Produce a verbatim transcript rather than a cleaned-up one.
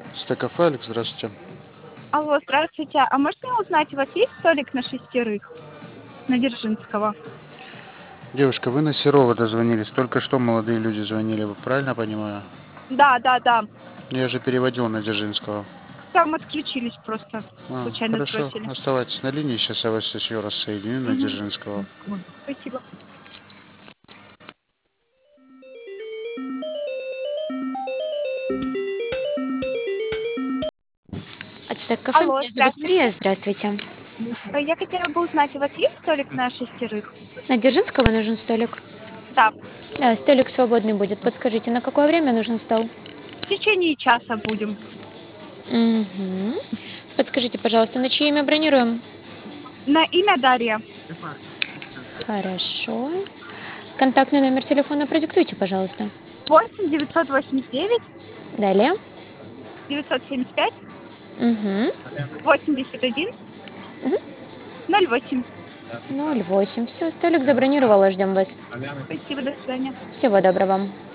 Стекафе, Алекс, здравствуйте. Алло, здравствуйте. А можно узнать, у вас есть столик на шестерых на Дзержинского? Девушка, вы на Серова дозвонились. Только что молодые люди звонили. Вы правильно понимаю? Да, да, да. Я же переводил на Дзержинского. Там отключились просто. А, Случайно хорошо. сбросили. Оставайтесь на линии. Сейчас я вас еще раз соединю на Мгм. Дзержинского. Спасибо. Ацтек кафе, Алло, меня зовут здравствуйте. Мария, здравствуйте. Э, Я хотела бы узнать, у вас есть столик на шестерых? На Дзержинского нужен столик? Да. Да, столик свободный будет. Подскажите, на какое время нужен стол? В течение часа будем. Угу. Подскажите, пожалуйста, на чье имя бронируем? На имя Дарья. Хорошо. Контактный номер телефона продиктуйте, пожалуйста. восемь девятьсот восемьдесят девять Далее. девятьсот семьдесят пять Угу. восемьдесят один Угу. ноль восемь. ноль восемь. Все, столик забронировала, ждем вас. Спасибо, до свидания. Всего доброго.